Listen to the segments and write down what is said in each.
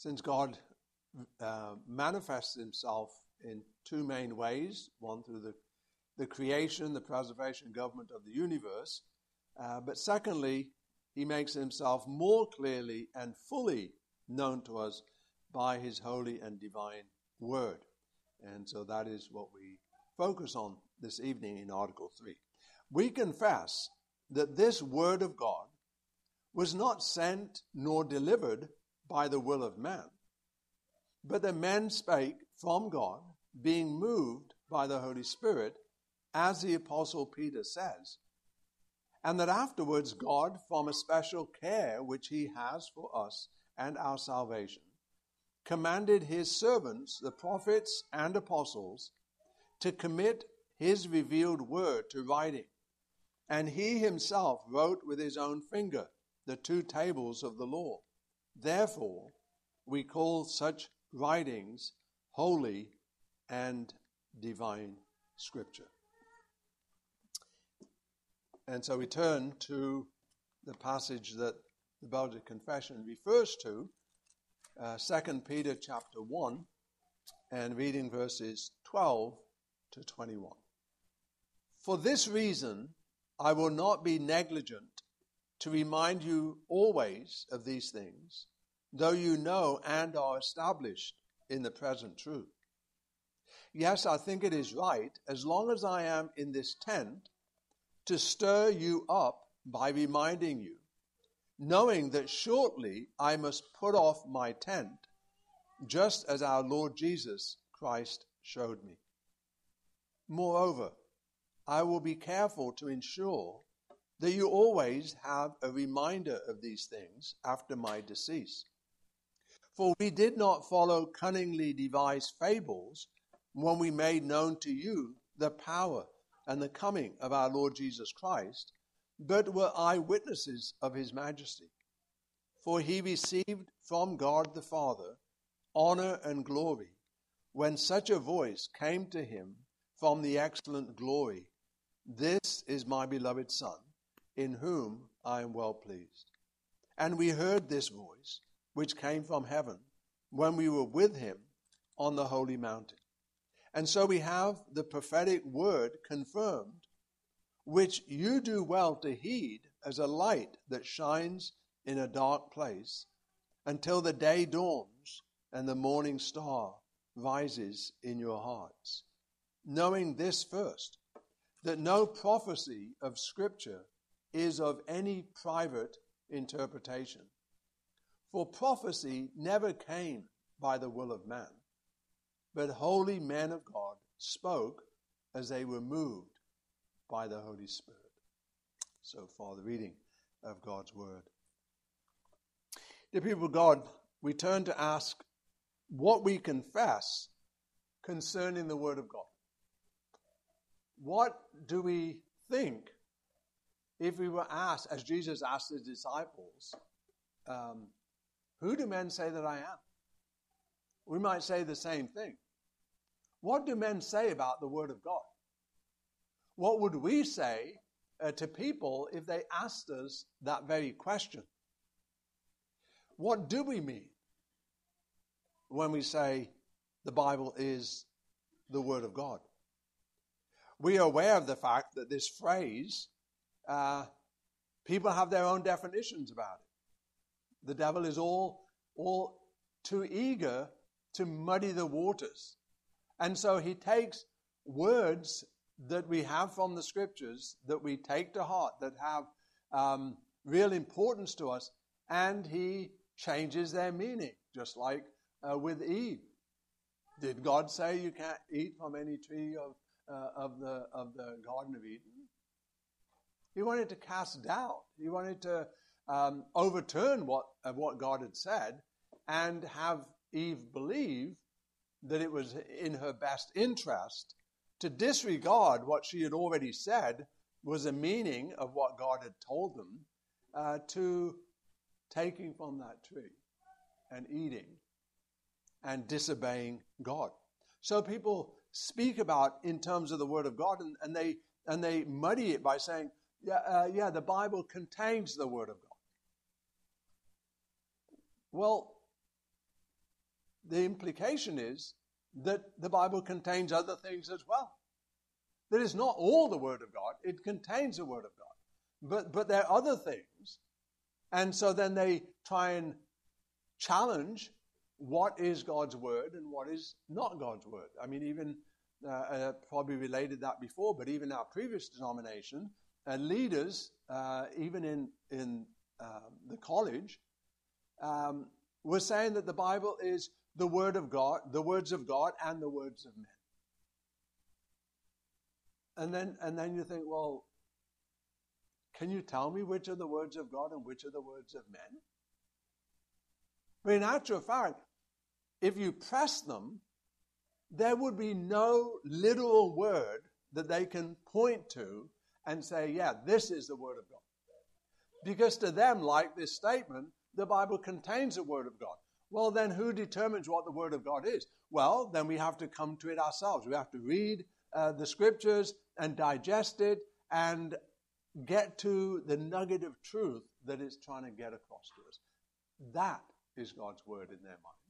Since God manifests himself in two main ways, one through the creation, the preservation, government of the universe, but secondly, he makes himself more clearly and fully known to us by his holy and divine word. And so that is what we focus on this evening in Article 3. We confess that this word of God was not sent nor delivered by the will of man, but that men spake from God, being moved by the Holy Spirit, as the Apostle Peter says, and that afterwards God, from a special care which he has for us and our salvation, commanded his servants, the prophets and apostles, to commit his revealed word to writing. And he himself wrote with his own finger the 2 tables of the law. Therefore, we call such writings holy and divine scripture. And so we turn to the passage that the Belgic Confession refers to, 2 Peter chapter 1, and reading verses 12 to 21. For this reason, I will not be negligent to remind you always of these things, though you know and are established in the present truth. Yes, I think it is right, as long as I am in this tent, to stir you up by reminding you, knowing that shortly I must put off my tent, just as our Lord Jesus Christ showed me. Moreover, I will be careful to ensure that you always have a reminder of these things after my decease. For we did not follow cunningly devised fables when we made known to you the power and the coming of our Lord Jesus Christ, but were eyewitnesses of his majesty. For he received from God the Father honor and glory when such a voice came to him from the excellent glory, "This is my beloved Son, in whom I am well pleased." And we heard this voice, which came from heaven, when we were with him on the holy mountain. And so we have the prophetic word confirmed, which you do well to heed as a light that shines in a dark place, until the day dawns and the morning star rises in your hearts. Knowing this first, that no prophecy of Scripture is of any private interpretation. For prophecy never came by the will of man, but holy men of God spoke as they were moved by the Holy Spirit. So far, the reading of God's word. Dear people of God, we turn to ask what we confess concerning the word of God. What do we think if we were asked, as Jesus asked his disciples, who do men say that I am? We might say the same thing. What do men say about the word of God? What would we say to people if they asked us that very question? What do we mean when we say the Bible is the word of God? We are aware of the fact that this phrase, people have their own definitions about it. The devil is all too eager to muddy the waters. And so he takes words that we have from the Scriptures, that we take to heart, that have real importance to us, and he changes their meaning, just like with Eve. Did God say you can't eat from any tree of the Garden of Eden? He wanted to cast doubt. He wanted to overturn what God had said and have Eve believe that it was in her best interest to disregard what she had already said was a meaning of what God had told them, to taking from that tree and eating and disobeying God. So people speak about in terms of the Word of God, and they muddy it by saying, the Bible contains the Word of God. Well, the implication is that the Bible contains other things as well. That it's not all the Word of God. It contains the Word of God. But there are other things. And so then they try and challenge what is God's Word and what is not God's Word. I mean, even probably related that before, but even our previous denomination, leaders, even in the college, were saying that the Bible is the Word of God, the words of God, and the words of men. And then you think, well, can you tell me which are the words of God and which are the words of men? But in actual fact, if you press them, there would be no literal word that they can point to and say, yeah, this is the Word of God. Because to them, like this statement, the Bible contains the Word of God. Well, then who determines what the Word of God is? Well, then we have to come to it ourselves. We have to read the Scriptures and digest it and get to the nugget of truth that it's trying to get across to us. That is God's Word in their minds.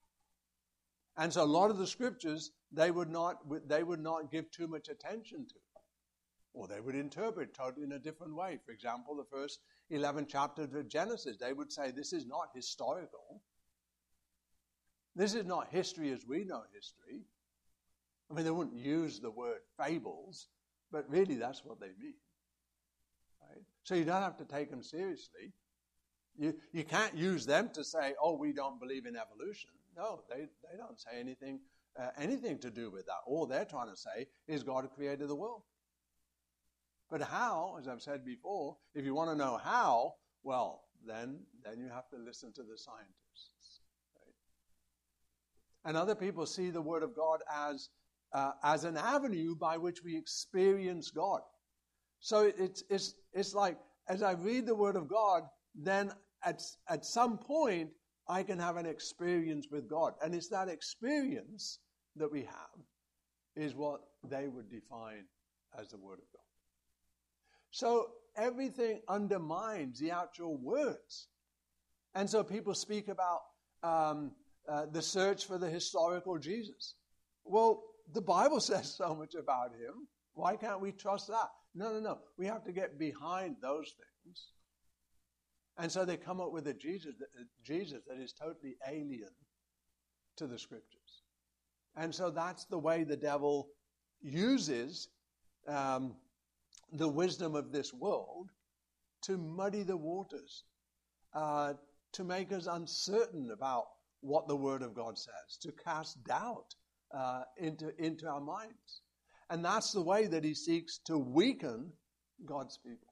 And so a lot of the Scriptures they would not give too much attention to. Or they would interpret totally in a different way. For example, the first 11 chapters of Genesis, they would say this is not historical. This is not history as we know history. I mean, they wouldn't use the word fables, but really that's what they mean. Right? So you don't have to take them seriously. You can't use them to say, oh, we don't believe in evolution. No, they don't say anything to do with that. All they're trying to say is God created the world. But how, as I've said before, if you want to know how, well, then you have to listen to the scientists. Right? And other people see the Word of God as an avenue by which we experience God. So it's like, as I read the Word of God, then at some point, I can have an experience with God. And it's that experience that we have is what they would define as the Word of God. So everything undermines the actual words. And so people speak about the search for the historical Jesus. Well, the Bible says so much about him. Why can't we trust that? No. We have to get behind those things. And so they come up with a Jesus that is totally alien to the Scriptures. And so that's the way the devil uses the wisdom of this world to muddy the waters, to make us uncertain about what the Word of God says, to cast doubt into our minds. And that's the way that he seeks to weaken God's people.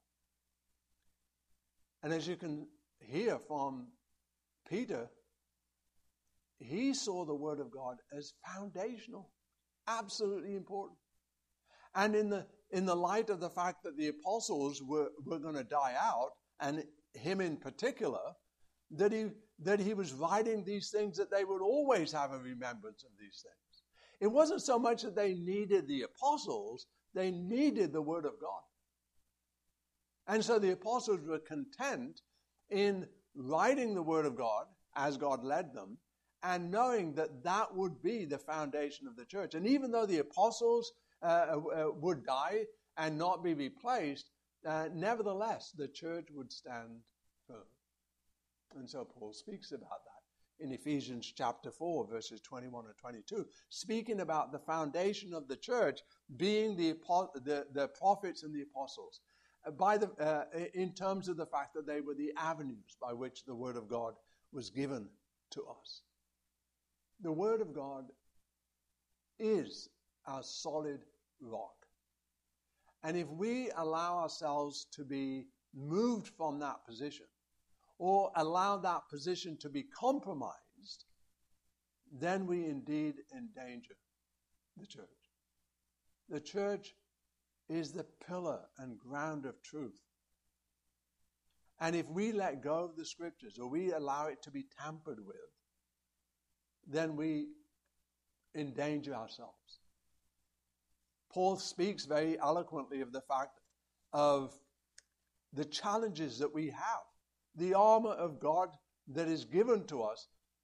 And as you can hear from Peter, he saw the Word of God as foundational, absolutely important. And in the light of the fact that the apostles were going to die out, and him in particular, that he was writing these things that they would always have a remembrance of these things. It wasn't so much that they needed the apostles, they needed the Word of God. And so the apostles were content in writing the Word of God as God led them, and knowing that that would be the foundation of the church. And even though the apostles would die and not be replaced, nevertheless, the church would stand firm. And so Paul speaks about that in Ephesians chapter 4, verses 21 and 22, speaking about the foundation of the church being the prophets and the apostles, in terms of the fact that they were the avenues by which the Word of God was given to us. The Word of God is our solid rock. And if we allow ourselves to be moved from that position, or allow that position to be compromised, then we indeed endanger the church. The church is the pillar and ground of truth. And if we let go of the Scriptures, or we allow it to be tampered with, then we endanger ourselves. Paul speaks very eloquently of the fact of the challenges that we have, the armor of God that is given to us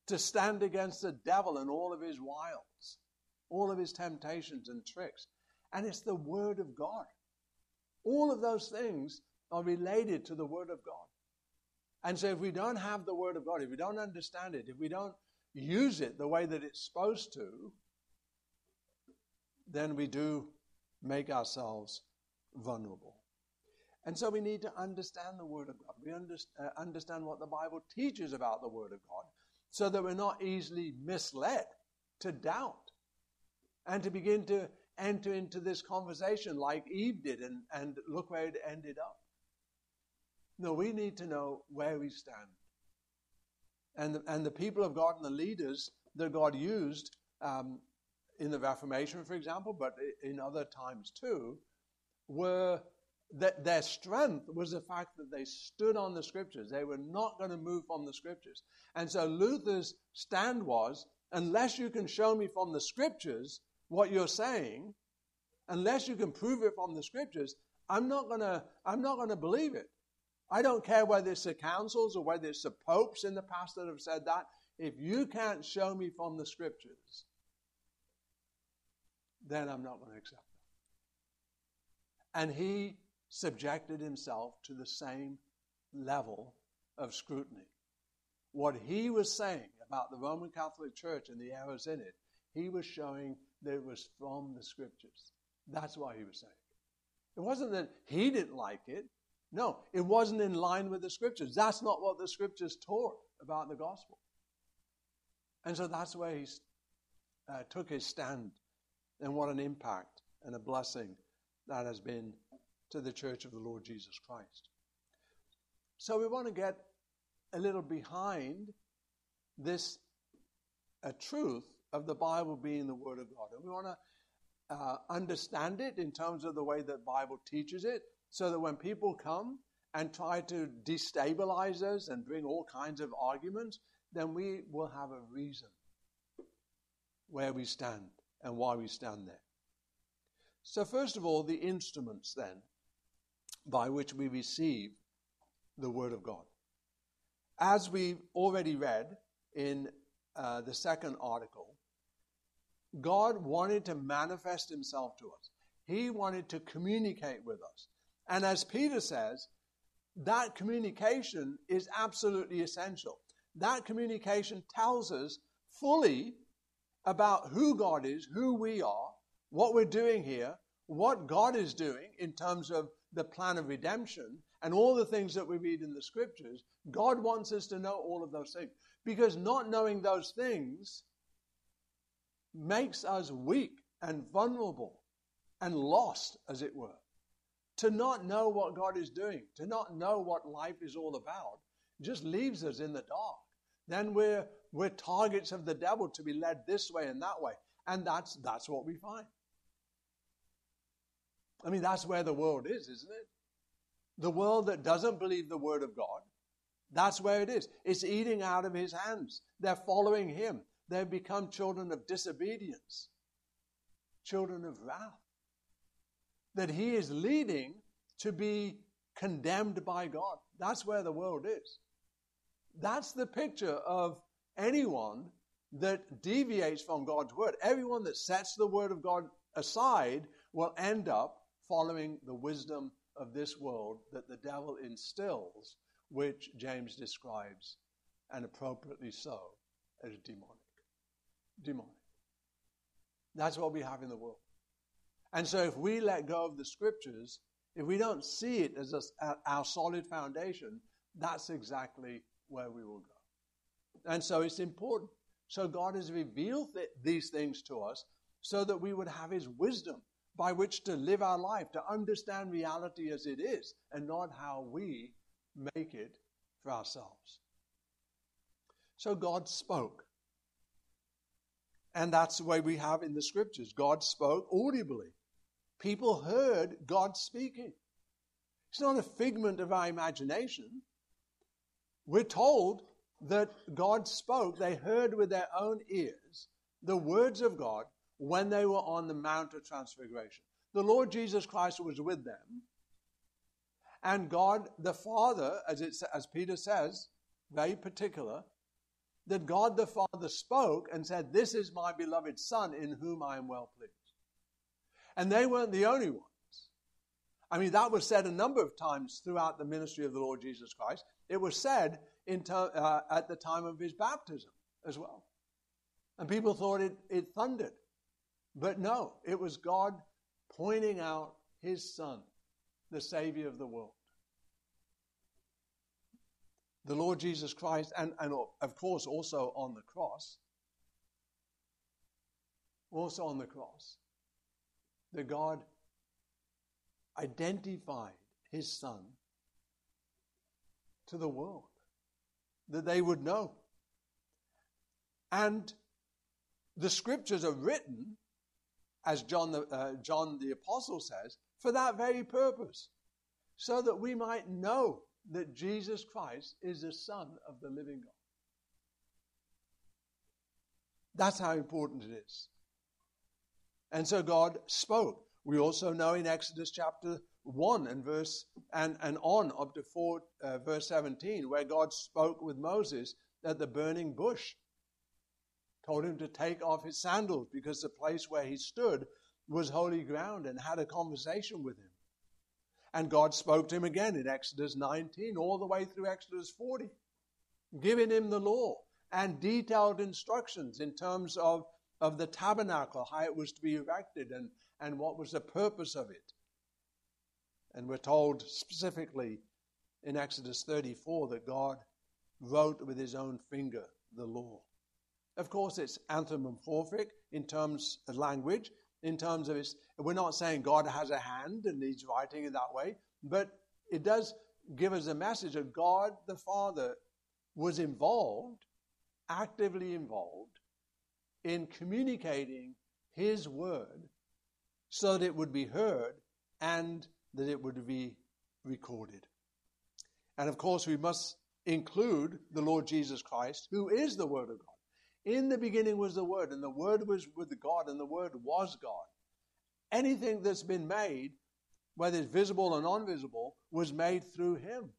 to stand against the devil and all of his wiles, all of his temptations and tricks. And it's the Word of God. All of those things are related to the Word of God. And so if we don't have the Word of God, if we don't understand it, if we don't use it the way that it's supposed to, then we do make ourselves vulnerable. And so we need to understand the Word of God. We understand what the Bible teaches about the Word of God so that we're not easily misled to doubt and to begin to enter into this conversation like Eve did and look where it ended up. No, we need to know where we stand. And the people of God and the leaders that God used in the Reformation, for example, but in other times too, were that their strength was the fact that they stood on the Scriptures. They were not going to move from the Scriptures. And so Luther's stand was, unless you can show me from the Scriptures what you're saying, unless you can prove it from the Scriptures, I'm not going to believe it. I don't care whether it's the councils or whether it's the popes in the past that have said that. If you can't show me from the Scriptures, then I'm not going to accept that. And he subjected himself to the same level of scrutiny. What he was saying about the Roman Catholic Church and the errors in it, he was showing that it was from the Scriptures. That's why he was saying it. It wasn't that he didn't like it. No, it wasn't in line with the Scriptures. That's not what the Scriptures taught about the gospel. And so that's where he took his stand. And what an impact and a blessing that has been to the Church of the Lord Jesus Christ. So we want to get a little behind this truth of the Bible being the Word of God. And we want to understand it in terms of the way that the Bible teaches it, so that when people come and try to destabilize us and bring all kinds of arguments, then we will have a reason where we stand and why we stand there. So first of all, the instruments then by which we receive the Word of God. As we've already read in the second article, God wanted to manifest himself to us. He wanted to communicate with us. And as Peter says, that communication is absolutely essential. That communication tells us fully about who God is, who we are, what we're doing here, what God is doing in terms of the plan of redemption, and all the things that we read in the Scriptures. God wants us to know all of those things, because not knowing those things makes us weak and vulnerable and lost, as it were. To not know what God is doing, to not know what life is all about, just leaves us in the dark. Then we're targets of the devil to be led this way and that way. And that's what we find. I mean, that's where the world is, isn't it? The world that doesn't believe the Word of God, that's where it is. It's eating out of his hands. They're following him. They've become children of disobedience, children of wrath, that he is leading to be condemned by God. That's where the world is. That's the picture of anyone that deviates from God's Word. Everyone that sets the Word of God aside will end up following the wisdom of this world that the devil instills, which James describes, and appropriately so, as demonic. Demonic. That's what we have in the world. And so if we let go of the Scriptures, if we don't see it as our solid foundation, that's exactly where we will go. And so it's important. So God has revealed these things to us so that we would have his wisdom by which to live our life, to understand reality as it is and not how we make it for ourselves. So God spoke. And that's the way we have in the Scriptures. God spoke audibly. People heard God speaking. It's not a figment of our imagination. We're told that God spoke, they heard with their own ears the words of God when they were on the Mount of Transfiguration. The Lord Jesus Christ was with them. And God the Father, as Peter says, very particular, that God the Father spoke and said, "This is my beloved Son in whom I am well pleased." And they weren't the only ones. I mean, that was said a number of times throughout the ministry of the Lord Jesus Christ. It was said at the time of his baptism as well. And people thought it thundered. But no, it was God pointing out his Son, the Savior of the world. The Lord Jesus Christ, and of course also on the cross, that God identified his Son to the world, that they would know. And the scriptures are written, as John the Apostle says, for that very purpose, so that we might know that Jesus Christ is the Son of the living God. That's how important it is. And so God spoke. We also know in Exodus chapter 1 and on up to verse 17, where God spoke with Moses at the burning bush, told him to take off his sandals because the place where he stood was holy ground, and had a conversation with him. And God spoke to him again in Exodus 19 all the way through Exodus 40, giving him the law and detailed instructions in terms of the tabernacle, how it was to be erected and what was the purpose of it. And we're told specifically in Exodus 34 that God wrote with his own finger the law. Of course, it's anthropomorphic in terms of language, in terms of we're not saying God has a hand and he's writing it that way, but it does give us a message that God the Father was involved, actively involved, in communicating his word so that it would be heard and that it would be recorded. And of course, we must include the Lord Jesus Christ, who is the Word of God. In the beginning was the Word, and the Word was with God, and the Word was God. Anything that's been made, whether it's visible or non-visible, was made through him.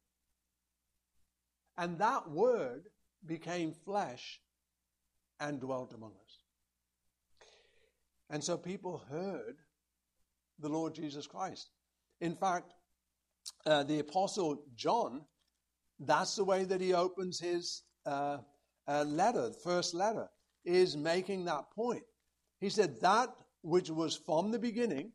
And that Word became flesh and dwelt among us. And so people heard the Lord Jesus Christ. In fact, the Apostle John, that's the way that he opens his letter, the first letter, is making that point. He said, that which was from the beginning,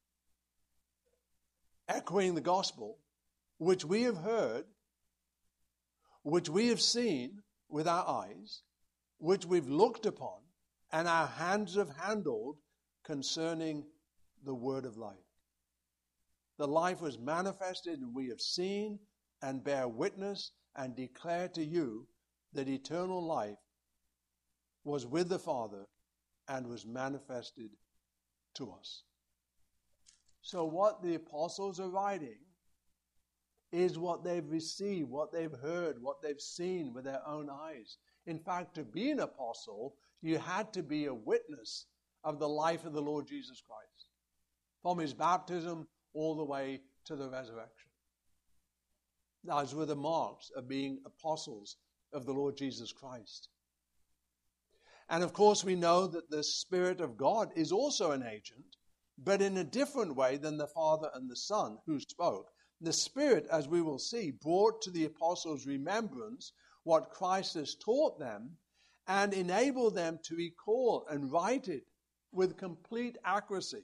echoing the gospel, which we have heard, which we have seen with our eyes, which we've looked upon, and our hands have handled concerning the word of life. The life was manifested, and we have seen and bear witness and declare to you that eternal life was with the Father and was manifested to us. So what the apostles are writing is what they've received, what they've heard, what they've seen with their own eyes. In fact, to be an apostle, you had to be a witness of the life of the Lord Jesus Christ, from his baptism all the way to the resurrection. Those were the marks of being apostles of the Lord Jesus Christ. And of course, we know that the Spirit of God is also an agent, but in a different way than the Father and the Son who spoke. The Spirit, as we will see, brought to the apostles' remembrance what Christ has taught them and enabled them to recall and write it with complete accuracy.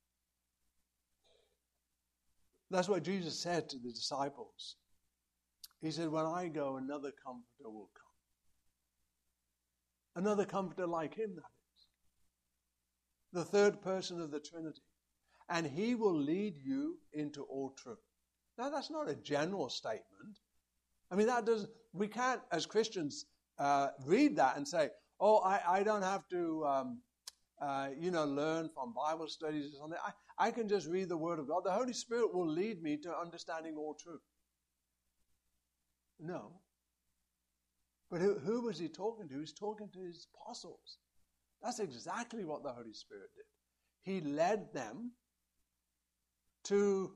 That's what Jesus said to the disciples. He said, when I go, another comforter will come. Another comforter like him, that is. The third person of the Trinity. And he will lead you into all truth. Now, that's not a general statement. I mean, we can't, as Christians, read that and say, oh, I don't have to, learn from Bible studies or something. I can just read the Word of God. The Holy Spirit will lead me to understanding all truth. No. But who was he talking to? He was talking to his apostles. That's exactly what the Holy Spirit did. He led them to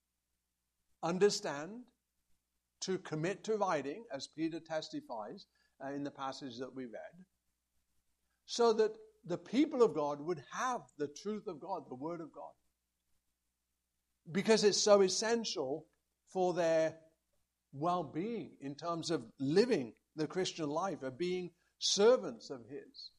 understand, to commit to writing, as Peter testifies, in the passage that we read, so that the people of God would have the truth of God, the Word of God. Because it's so essential for their well-being in terms of living the Christian life, of being servants of His.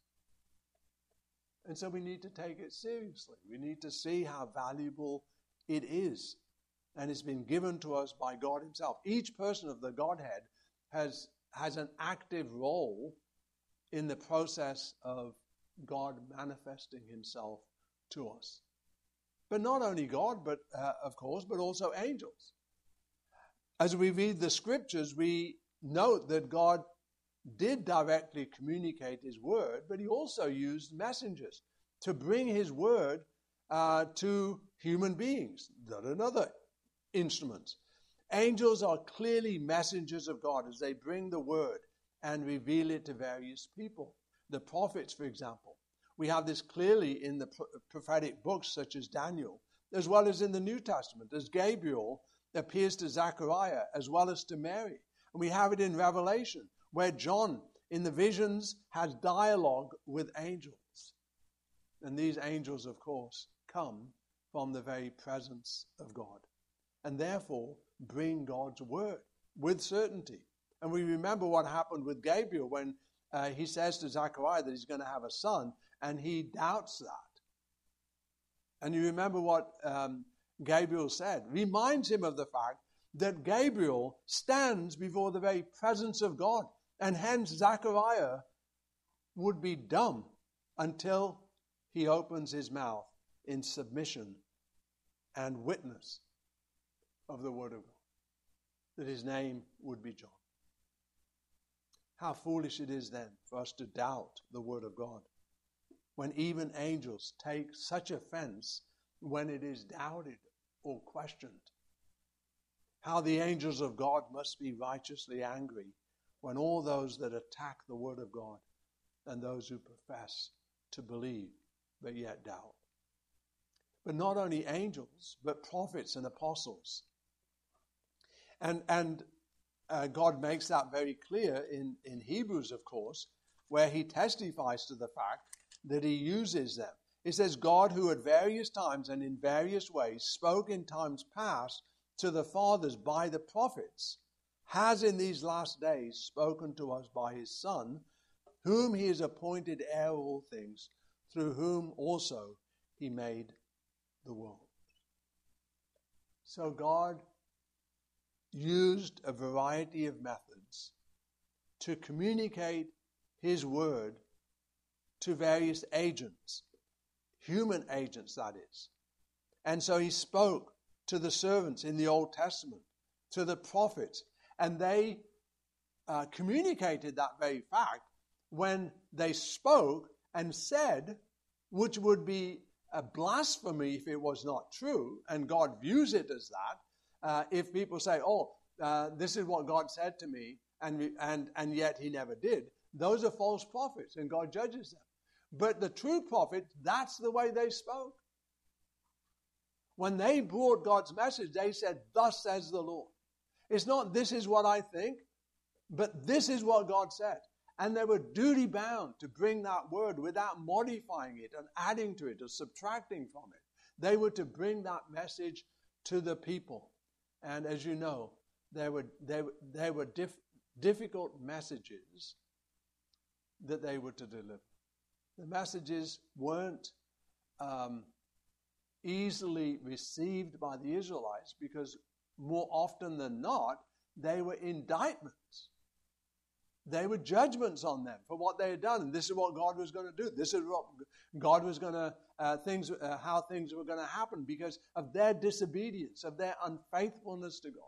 And so we need to take it seriously. We need to see how valuable it is. And it's been given to us by God Himself. Each person of the Godhead has an active role in the process of God manifesting Himself to us. But not only God, but of course, but also angels. As we read the Scriptures, we note that God did directly communicate His word, but He also used messengers to bring His word to human beings. That are another instruments. Angels are clearly messengers of God as they bring the word and reveal it to various people. The prophets, for example. We have this clearly in the prophetic books such as Daniel, as well as in the New Testament, as Gabriel appears to Zechariah, as well as to Mary. And we have it in Revelation, where John, in the visions, has dialogue with angels. And these angels, of course, come from the very presence of God, and therefore bring God's word with certainty. And we remember what happened with Gabriel when he says to Zechariah that he's going to have a son, and he doubts that. And you remember what Gabriel said. Reminds him of the fact that Gabriel stands before the very presence of God, and hence Zechariah would be dumb until he opens his mouth in submission and witness of the word of God, that his name would be John. How foolish it is then for us to doubt the word of God, when even angels take such offense when it is doubted or questioned. How the angels of God must be righteously angry when all those that attack the word of God and those who profess to believe but yet doubt. But not only angels, but prophets and apostles. And God makes that very clear in Hebrews, of course, where He testifies to the fact that He uses them. It says, God, who at various times and in various ways spoke in times past to the fathers by the prophets, has in these last days spoken to us by His Son, whom He has appointed heir of all things, through whom also He made the world. So God used a variety of methods to communicate His word to various agents, human agents that is. And so He spoke to the servants in the Old Testament, to the prophets, and they communicated that very fact when they spoke and said, which would be a blasphemy if it was not true, and God views it as that. If people say, this is what God said to me, and yet He never did, those are false prophets, and God judges them. But the true prophets, that's the way they spoke. When they brought God's message, they said, thus says the Lord. It's not, this is what I think, but this is what God said. And they were duty bound to bring that word without modifying it and adding to it or subtracting from it. They were to bring that message to the people. And as you know, there were difficult messages that they were to deliver. The messages weren't easily received by the Israelites because more often than not, they were indictments. They were judgments on them for what they had done. And this is what God was going to do. This is what God was going to, how things were going to happen because of their disobedience, of their unfaithfulness to God.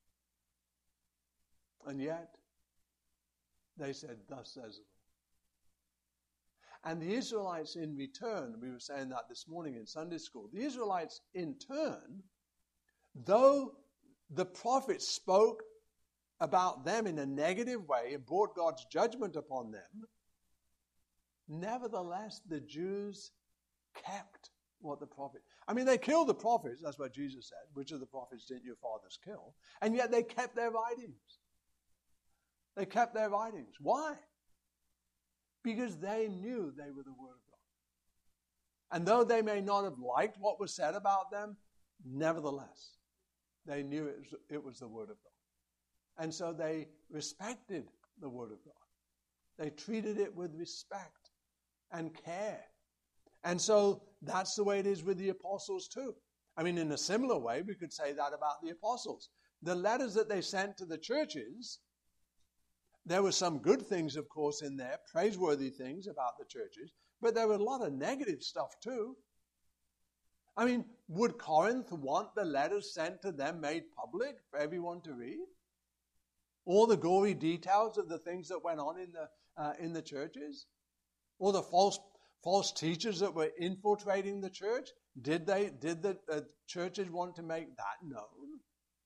And yet, they said, thus says the Lord. And the Israelites in return, we were saying that this morning in Sunday school, the Israelites in turn, though the prophets spoke about them in a negative way and brought God's judgment upon them, nevertheless, the Jews kept what the prophet... I mean, they killed the prophets, that's what Jesus said. Which of the prophets didn't your fathers kill? And yet they kept their writings. They kept their writings. Why? Because they knew they were the Word of God. And though they may not have liked what was said about them, nevertheless, they knew it was the Word of God. And so they respected the Word of God. They treated it with respect and care. And so that's the way it is with the apostles too. I mean, in a similar way, we could say that about the apostles. The letters that they sent to the churches, there were some good things, of course, in there, praiseworthy things about the churches, but there were a lot of negative stuff too. I mean, would Corinth want the letters sent to them made public for everyone to read? All the gory details of the things that went on in the churches? Or the false teachers that were infiltrating the church? Did the churches want to make that known?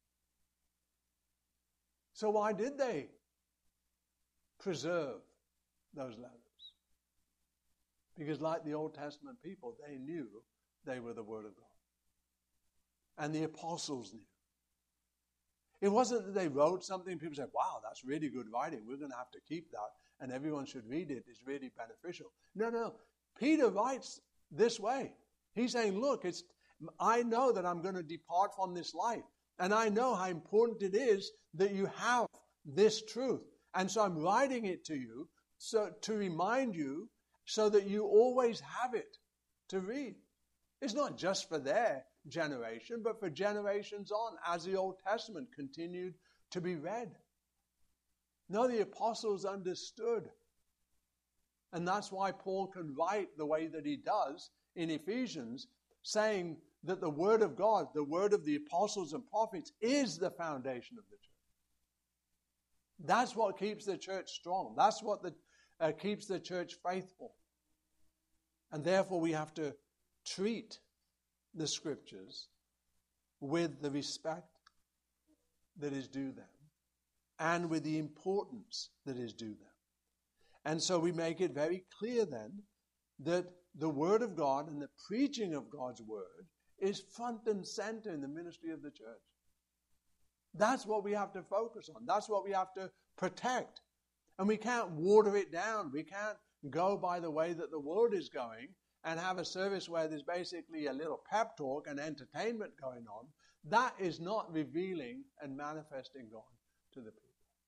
So why did they preserve those letters? Because like the Old Testament people, they knew they were the Word of God. And the apostles knew. It wasn't that they wrote something and people said, wow, that's really good writing. We're going to have to keep that and everyone should read it. It's really beneficial. No. Peter writes this way. He's saying, look, I know that I'm going to depart from this life. And I know how important it is that you have this truth. And so I'm writing it to you so to remind you so that you always have it to read. It's not just for their generation, but for generations on as the Old Testament continued to be read. No, the apostles understood. And that's why Paul can write the way that he does in Ephesians, saying that the Word of God, the Word of the apostles and prophets, is the foundation of the church. That's what keeps the church strong. That's what keeps the church faithful. And therefore we have to treat the Scriptures with the respect that is due them and with the importance that is due them. And so we make it very clear then that the Word of God and the preaching of God's Word is front and center in the ministry of the church. That's what we have to focus on. That's what we have to protect. And we can't water it down. We can't go by the way that the world is going and have a service where there's basically a little pep talk and entertainment going on. That is not revealing and manifesting God to the people.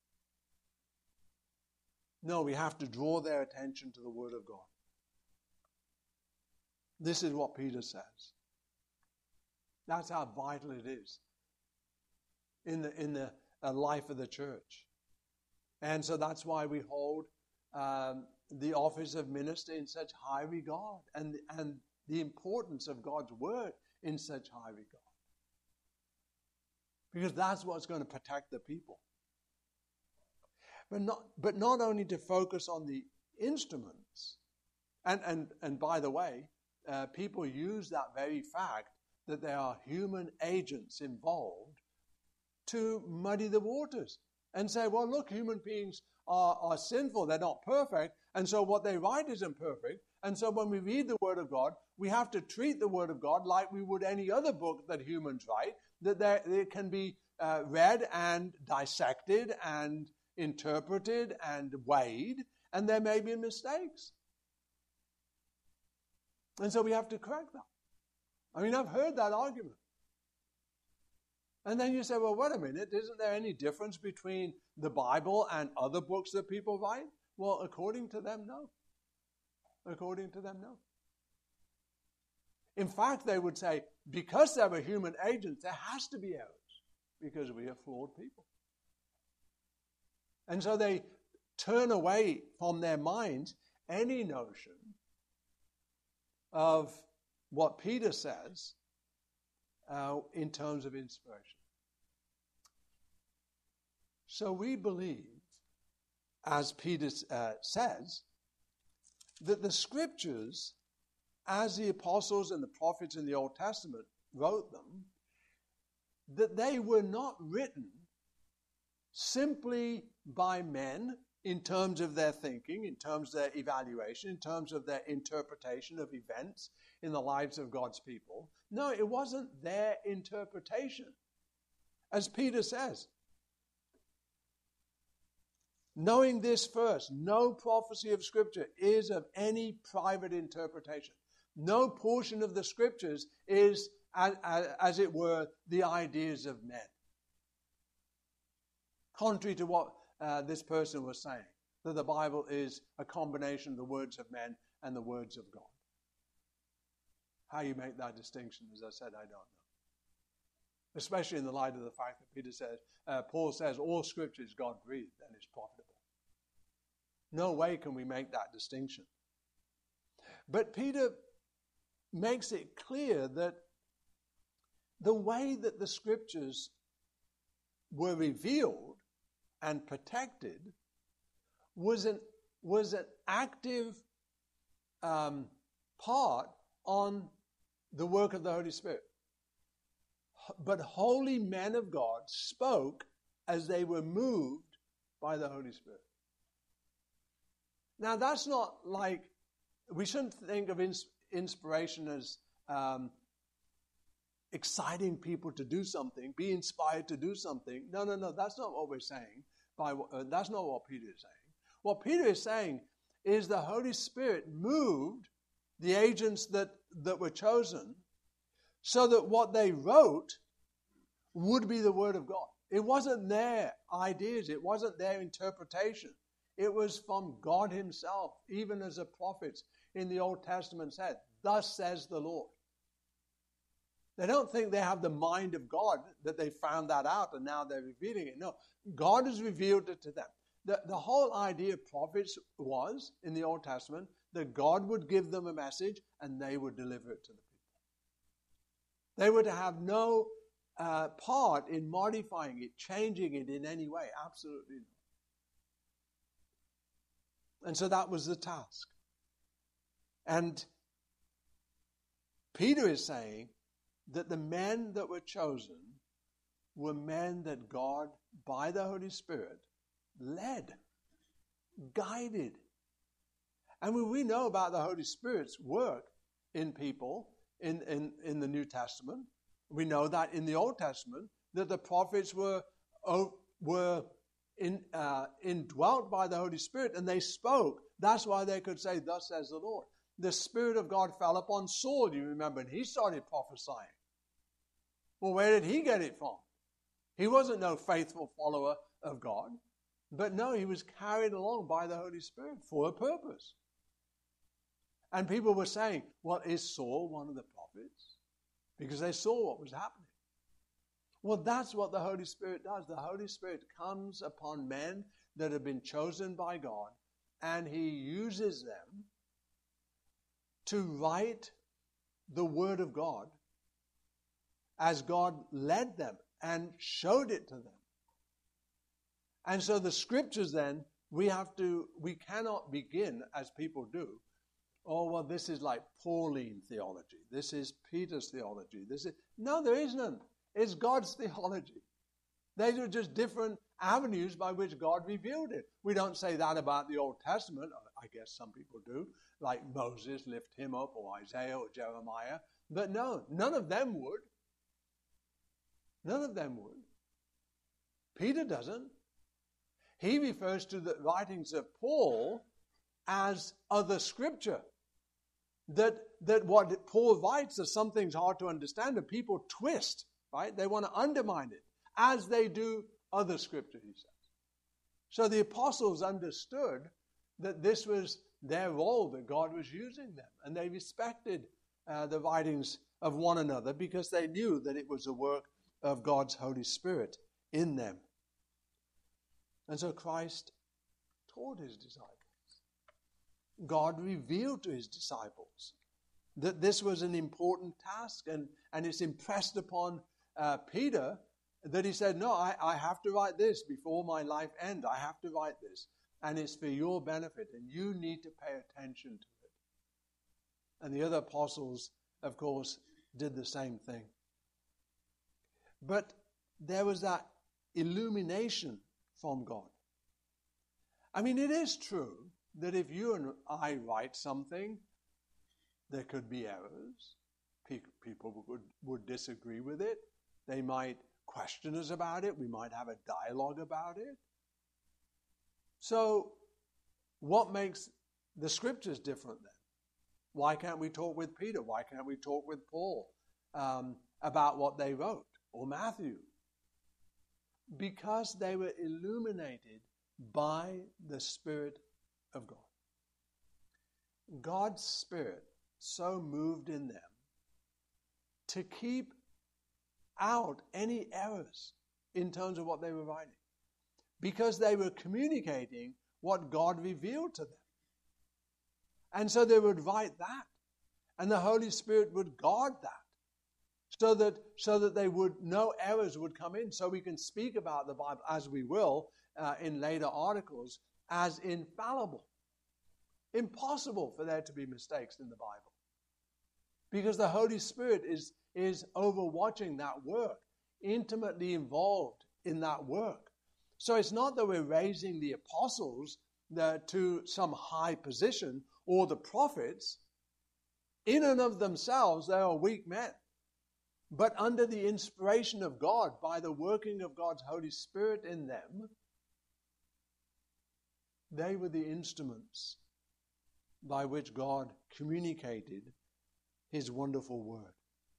No, we have to draw their attention to the Word of God. This is what Peter says. That's how vital it is in the life of the church. And so that's why we hold the office of minister in such high regard and the importance of God's Word in such high regard. Because that's what's going to protect the people. But not only to focus on the instruments, and by the way, people use that very fact that there are human agents involved to muddy the waters and say, well, look, human beings are sinful, they're not perfect, and so what they write isn't perfect, and so when we read the Word of God, we have to treat the Word of God like we would any other book that humans write, that it can be read and dissected and interpreted and weighed, and there may be mistakes. And so we have to correct that. I mean, I've heard that argument. And then you say, well, wait a minute, isn't there any difference between the Bible and other books that people write? Well, according to them, no. According to them, no. In fact, they would say, because there were human agents, there has to be errors, because we are flawed people. And so they turn away from their minds any notion of what Peter says in terms of inspiration. So we believe, as Peter says, that the Scriptures, as the apostles and the prophets in the Old Testament wrote them, that they were not written simply by men in terms of their thinking, in terms of their evaluation, in terms of their interpretation of events in the lives of God's people. No, it wasn't their interpretation. As Peter says, knowing this first, no prophecy of Scripture is of any private interpretation. No portion of the Scriptures is, as it were, the ideas of men. Contrary to what this person was saying, that the Bible is a combination of the words of men and the words of God. How you make that distinction, as I said, I don't know. Especially in the light of the fact that Paul says, all Scripture is God-breathed and is profitable. No way can we make that distinction. But Peter makes it clear that the way that the Scriptures were revealed and protected was an active part on the work of the Holy Spirit. But holy men of God spoke as they were moved by the Holy Spirit. Now, that's not like, we shouldn't think of inspiration as exciting people to do something, be inspired to do something. No, that's not what we're saying. That's not what Peter is saying. What Peter is saying is the Holy Spirit moved the agents that were chosen so that what they wrote would be the Word of God. It wasn't their ideas. It wasn't their interpretation. It was from God Himself, even as the prophets in the Old Testament said, "Thus says the Lord." They don't think they have the mind of God, that they found that out and now they're revealing it. No, God has revealed it to them. The whole idea of prophets was, in the Old Testament, that God would give them a message and they would deliver it to the people. They were to have no part in modifying it, changing it in any way. Absolutely not. And so that was the task. And Peter is saying that the men that were chosen were men that God, by the Holy Spirit, led, guided. And we know about the Holy Spirit's work in people in the New Testament. We know that in the Old Testament, that the prophets were indwelt by the Holy Spirit and they spoke. That's why they could say, "Thus says the Lord." The Spirit of God fell upon Saul, you remember, and he started prophesying. Well, where did he get it from? He wasn't no faithful follower of God. But no, he was carried along by the Holy Spirit for a purpose. And people were saying, well, is Saul one of the prophets? Because they saw what was happening. Well, that's what the Holy Spirit does. The Holy Spirit comes upon men that have been chosen by God, and He uses them to write the Word of God as God led them and showed it to them. And so the Scriptures then, we cannot begin, as people do, oh, well, this is like Pauline theology. This is Peter's theology. No, there is none. It's God's theology. These are just different avenues by which God revealed it. We don't say that about the Old Testament. I guess some people do, like Moses, lift him up, or Isaiah, or Jeremiah. But no, none of them would. None of them would. Peter doesn't. He refers to the writings of Paul as other Scripture. That what Paul writes is some things hard to understand, and people twist, right? They want to undermine it, as they do other Scripture, he says. So the apostles understood that this was their role, that God was using them, and they respected the writings of one another because they knew that it was the work of God's Holy Spirit in them. And so Christ taught His disciples. God revealed to His disciples that this was an important task, and it's impressed upon Peter that he said, no, I have to write this before my life ends. I have to write this, and it's for your benefit, and you need to pay attention to it. And the other apostles, of course, did the same thing. But there was that illumination from God. I mean, it is true that if you and I write something, there could be errors. People would disagree with it. They might question us about it. We might have a dialogue about it. So what makes the scriptures different then? Why can't we talk with Peter? Why can't we talk with Paul about what they wrote, or Matthew? Because they were illuminated by the Spirit of God. God's Spirit so moved in them to keep out any errors in terms of what they were writing, because they were communicating what God revealed to them. And so they would write that, and the Holy Spirit would guard that, so that they would, no errors would come in, so we can speak about the Bible, as we will in later articles, as infallible. Impossible for there to be mistakes in the Bible, because the Holy Spirit is overwatching that work, intimately involved in that work. So it's not that we're raising the apostles to some high position, or the prophets. In and of themselves, they are weak men. But under the inspiration of God, by the working of God's Holy Spirit in them, they were the instruments by which God communicated His wonderful word.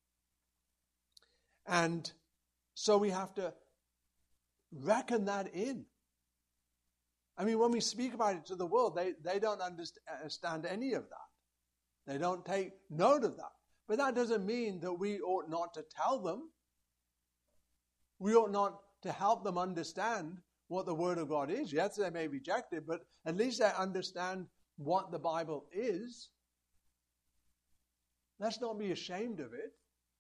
And so we have to reckon that in. I mean, when we speak about it to the world, they don't understand any of that. They don't take note of that. But that doesn't mean that we ought not to tell them. We ought not to help them understand what the Word of God is. Yes, they may reject it, but at least they understand what the Bible is. Let's not be ashamed of it.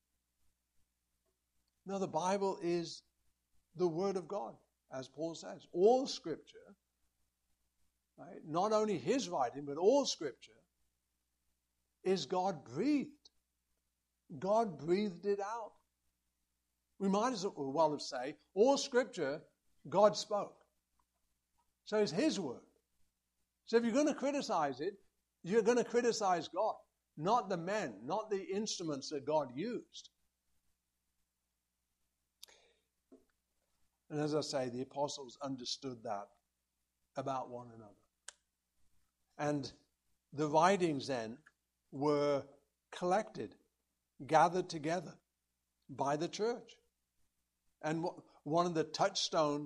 No, the Bible is the Word of God, as Paul says. All Scripture, right? Not only his writing, but all Scripture is God-breathed. God breathed it out. We might as well have said, all Scripture, God spoke. So it's His word. So if you're going to criticize it, you're going to criticize God, not the men, not the instruments that God used. And as I say, the apostles understood that about one another. And the writings then were collected, gathered together by the church. And one of the touchstone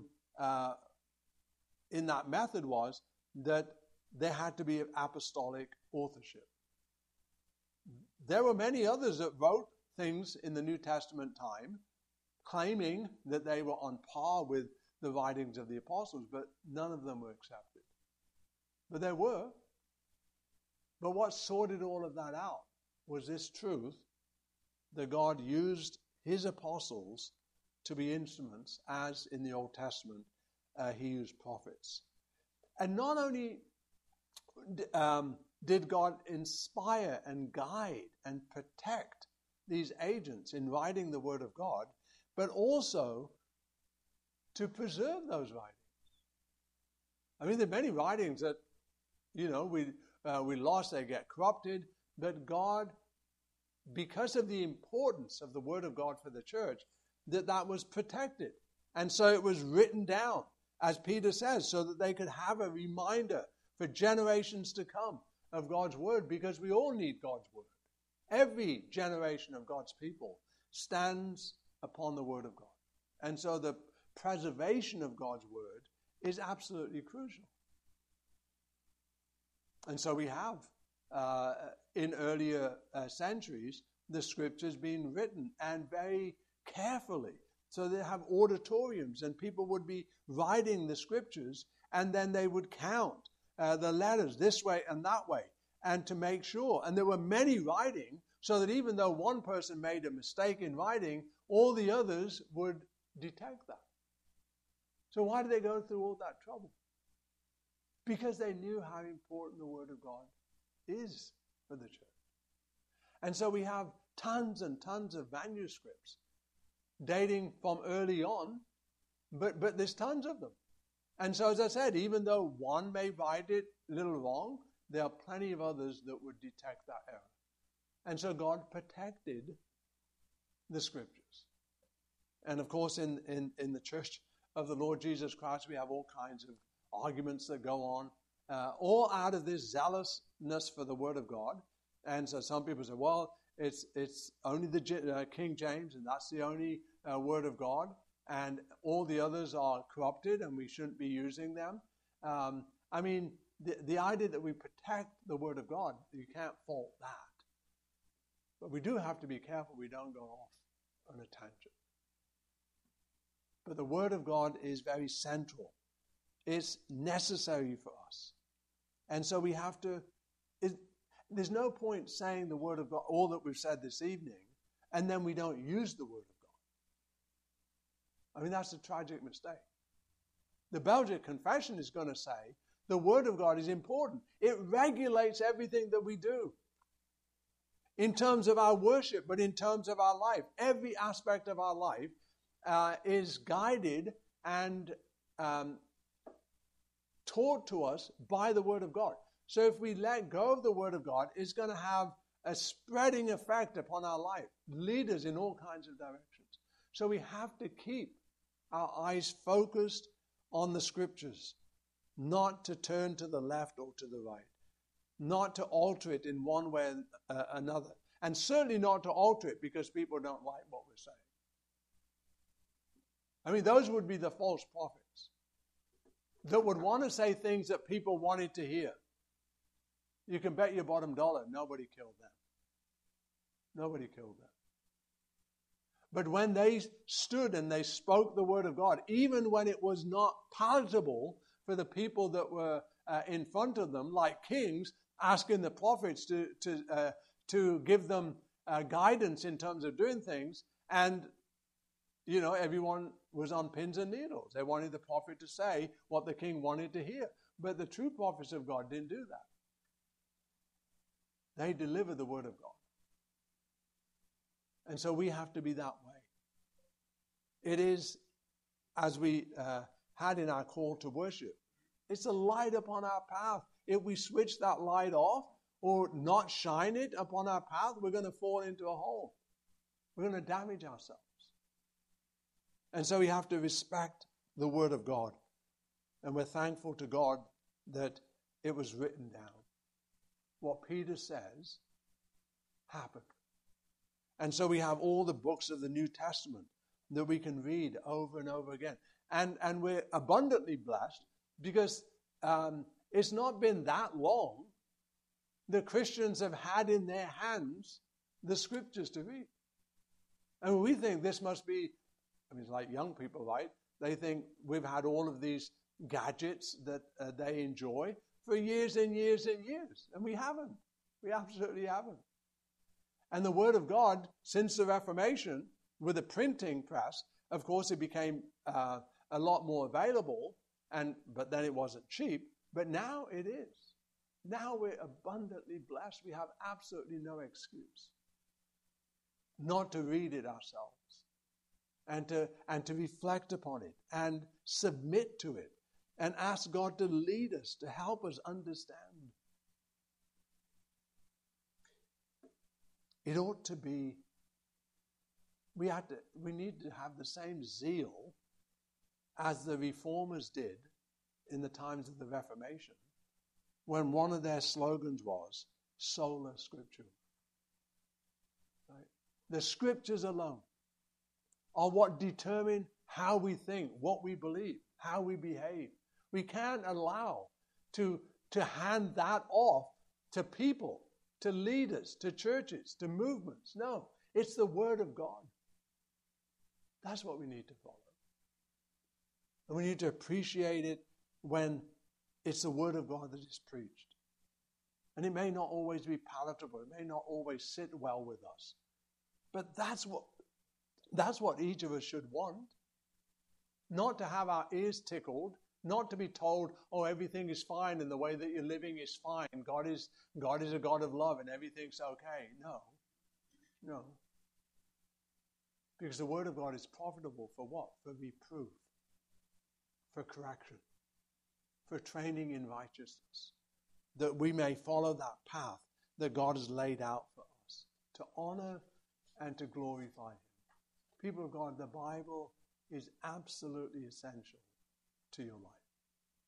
in that method was that there had to be apostolic authorship. There were many others that wrote things in the New Testament time, claiming that they were on par with the writings of the apostles, but none of them were accepted. But there were. But what sorted all of that out was this truth that God used His apostles to be instruments, as in the Old Testament He used prophets. And not only did God inspire and guide and protect these agents in writing the Word of God, but also to preserve those writings. I mean, there are many writings that, we lost, they get corrupted, but God, because of the importance of the Word of God for the church, that was protected. And so it was written down, as Peter says, so that they could have a reminder for generations to come of God's Word, because we all need God's Word. Every generation of God's people stands upon the Word of God. And so the preservation of God's Word is absolutely crucial. And so we have, in earlier centuries, the Scriptures being written, and very carefully. So they have auditoriums, and people would be writing the Scriptures, and then they would count the letters this way and that way, and to make sure. And there were many writing, so that even though one person made a mistake in writing, all the others would detect that. So why did they go through all that trouble? Because they knew how important the Word of God is for the church. And so we have tons and tons of manuscripts dating from early on, but there's tons of them. And so, as I said, even though one may write it a little wrong, there are plenty of others that would detect that error. And so God protected the Scriptures. And of course, in the church of the Lord Jesus Christ, we have all kinds arguments that go on, all out of this zealousness for the Word of God. And so some people say, well, it's only the King James, and that's the only Word of God, and all the others are corrupted, and we shouldn't be using them. I mean, the idea that we protect the Word of God, you can't fault that. But we do have to be careful we don't go off on a tangent. But the Word of God is very central. It's necessary for us. And so we have to, there's no point saying the Word of God, all that we've said this evening, and then we don't use the Word of God. I mean, that's a tragic mistake. The Belgic Confession is going to say the Word of God is important. It regulates everything that we do. In terms of our worship, but in terms of our life. Every aspect of our life is guided and taught to us by the Word of God. So if we let go of the Word of God, it's going to have a spreading effect upon our life, lead us in all kinds of directions. So we have to keep our eyes focused on the Scriptures, not to turn to the left or to the right, not to alter it in one way or another, and certainly not to alter it because people don't like what we're saying. I mean, those would be the false prophets that would want to say things that people wanted to hear. You can bet your bottom dollar nobody killed them. Nobody killed them. But when they stood and they spoke the Word of God, even when it was not palatable for the people that were in front of them, like kings, asking the prophets to give them guidance in terms of doing things, and you know, everyone was on pins and needles. They wanted the prophet to say what the king wanted to hear. But the true prophets of God didn't do that. They delivered the Word of God. And so we have to be that way. It is, as we had in our call to worship, it's a light upon our path. If we switch that light off or not shine it upon our path, we're going to fall into a hole. We're going to damage ourselves. And so we have to respect the Word of God. And we're thankful to God that it was written down. What Peter says happened. And so we have all the books of the New Testament that we can read over and over again. And we're abundantly blessed because it's not been that long that Christians have had in their hands the Scriptures to read. And we think this must be, I mean, it's like young people, right? They think we've had all of these gadgets that they enjoy for years and years and years. And we haven't. We absolutely haven't. And the Word of God, since the Reformation, with the printing press, of course, it became a lot more available, but then it wasn't cheap. But now it is. Now we're abundantly blessed. We have absolutely no excuse not to read it ourselves and to reflect upon it and submit to it and ask God to lead us, to help us understand. It ought to be, we need to have the same zeal as the Reformers did in the times of the Reformation, when one of their slogans was, sola scriptura. Right? The Scriptures alone are what determine how we think, what we believe, how we behave. We can't allow to hand that off to people, to leaders, to churches, to movements. No, it's the Word of God. That's what we need to follow. And we need to appreciate it when it's the Word of God that is preached. And it may not always be palatable. It may not always sit well with us. But that's what each of us should want. Not to have our ears tickled, not to be told, oh, everything is fine and the way that you're living is fine. God is a God of love and everything's okay. No. Because the Word of God is profitable for what? For reproof, for correction, for training in righteousness, that we may follow that path that God has laid out for us, to honor and to glorify Him. People of God, the Bible is absolutely essential to your life.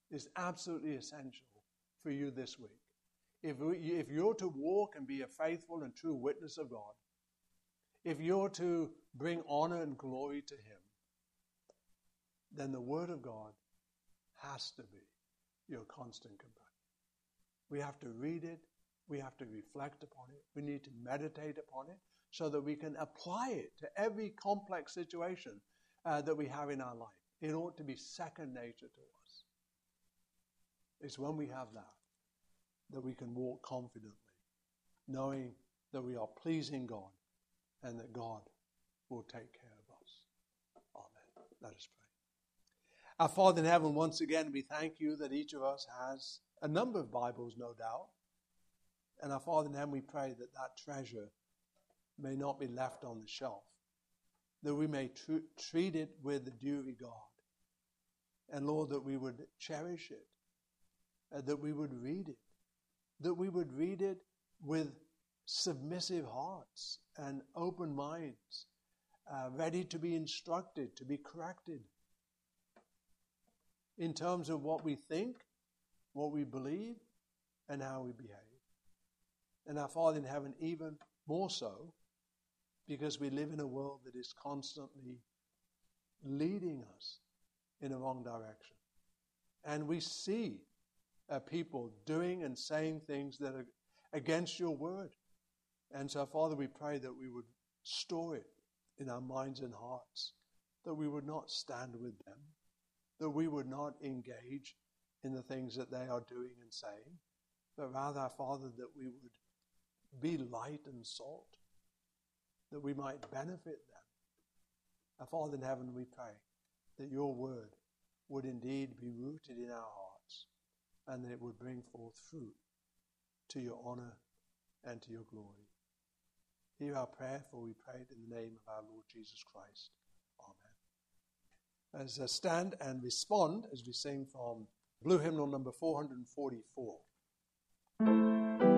is absolutely essential for you this week. If you're to walk and be a faithful and true witness of God, if you're to bring honor and glory to Him, then the Word of God has to be your constant companion. We have to read it. We have to reflect upon it. We need to meditate upon it so that we can apply it to every complex situation that we have in our life. It ought to be second nature to us. It's when we have that we can walk confidently, knowing that we are pleasing God and that God will take care of us. Amen. Let us pray. Our Father in heaven, once again, we thank you that each of us has a number of Bibles, no doubt. And our Father in heaven, we pray that that treasure may not be left on the shelf, that we may treat it with the due regard. And Lord, that we would cherish it, that we would read it, that we would read it with submissive hearts and open minds, ready to be instructed, to be corrected in terms of what we think, what we believe, and how we behave. And our Father in heaven, even more so, because we live in a world that is constantly leading us in a wrong direction. And we see people doing and saying things that are against your word. And so, Father, we pray that we would store it in our minds and hearts, that we would not stand with them, that we would not engage in the things that they are doing and saying, but rather, Father, that we would be light and salt, that we might benefit them. Our Father in heaven, we pray that your word would indeed be rooted in our hearts and that it would bring forth fruit to your honor and to your glory. Hear our prayer, for we pray it in the name of our Lord Jesus Christ. Amen. As I stand and respond as we sing from Blue Hymnal number 444.